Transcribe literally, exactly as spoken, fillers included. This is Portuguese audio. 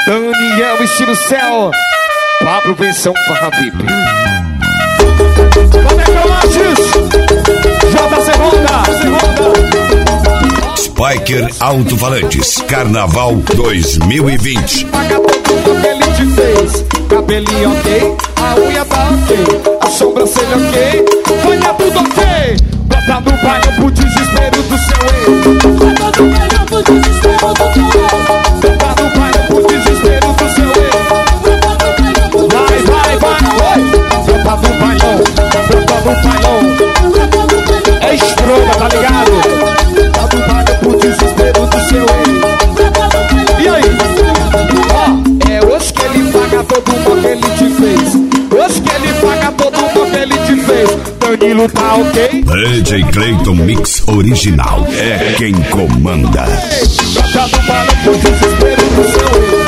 Daniel, estilo céu. Pablo, versão para Bibi. Como é que é o Lages? J C Honda. Spiker Alto-Falantes, Carnaval dois mil e vinte. Paga tudo que ele te fez. Cabelinho ok, a unha tá ok, a sobrancelha ok, olha tudo ok. Bota no baile pro desespero do seu ex. Bota no baile pro desespero do seu ex. Bota no baile pro desespero do seu ex. Vai, vai, vai, vai. Bota no bailão, bota no bailão. É estrona, tá ligado? Bota no baile pro desespero do seu ex. E aí? Ó, é hoje que ele paga todo o que ele te fez. Hoje que ele paga todo o que ele te fez. Danilo tá ok? D J Clayton Mix Original é quem comanda. Bota no baile pro desespero do seu ex.